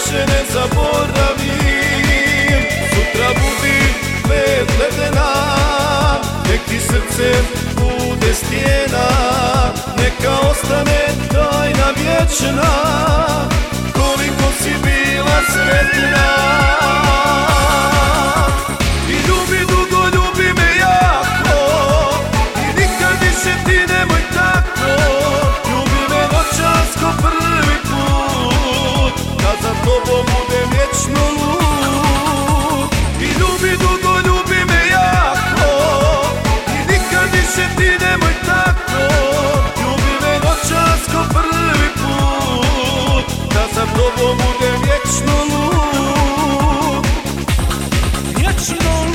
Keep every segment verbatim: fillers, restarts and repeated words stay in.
više ne zaboravim. Sutra budi led ledena, nek ti srce bude stijena, neka ostane tajna vječna, koliko si bila sretna. I ljubi dugo, ljubi me jako, i nikad više ti nemoj tako. Ljubi me noćas ko prvi put, da za tobom budem vječno lud. I ljubi dugo, ljubi me jako, i nikad više ti nemoj tako. Ljubi me noćas ko prvi put, da za tobom budem vječno lud. Vječno lud.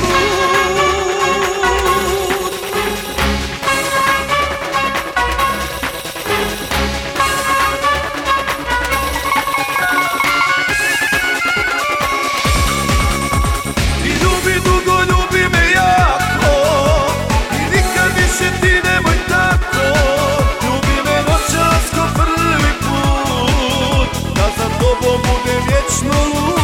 I ljubi dugo, ljubi me jako, i nikad više ti nemoj tako. Ljubi me noćas ko prvi put, da za tobom budem vječno lud.